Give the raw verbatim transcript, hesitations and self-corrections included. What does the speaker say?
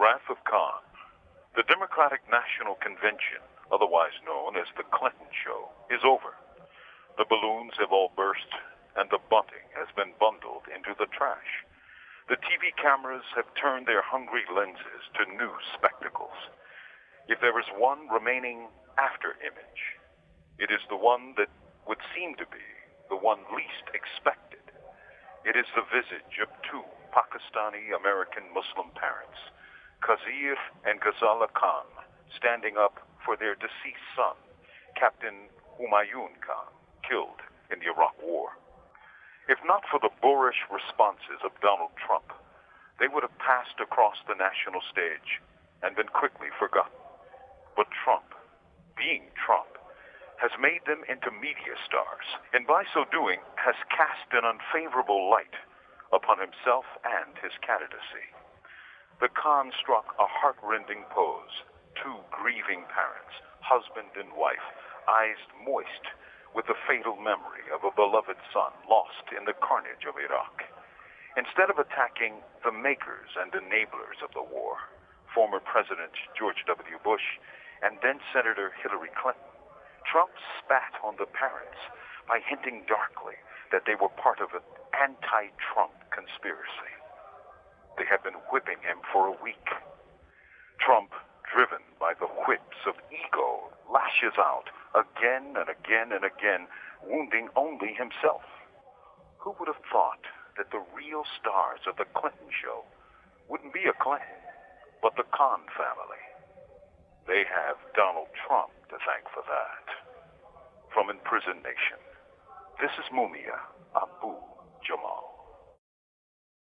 Wrath of Khan. The Democratic National Convention, otherwise known as the Clinton Show, is over. The balloons have all burst, and the bunting has been bundled into the trash. The T V cameras have turned their hungry lenses to new spectacles. If there is one remaining after image, it is the one that would seem to be the one least expected. It is the visage of two Pakistani-American Muslim parents, Khazir and Ghazala Khan, standing up for their deceased son, Captain Humayun Khan, killed in the Iraq War. If not for the boorish responses of Donald Trump, they would have passed across the national stage and been quickly forgotten. But Trump, being Trump, has made them into media stars, and by so doing has cast an unfavorable light upon himself and his candidacy. The Khan struck a heart-rending pose, two grieving parents, husband and wife, eyes moist with the fatal memory of a beloved son lost in the carnage of Iraq. Instead of attacking the makers and enablers of the war, former President George W. Bush and then Senator Hillary Clinton, Trump spat on the parents by hinting darkly that they were part of an anti-Trump conspiracy. They have been whipping him for a week. Trump, driven by the whips of ego, lashes out again and again and again, wounding only himself. Who would have thought that the real stars of the Clinton Show wouldn't be a Clinton, but the Khan family? They have Donald Trump to thank for that. From Imprisoned Nation, this is Mumia Abu Jamal.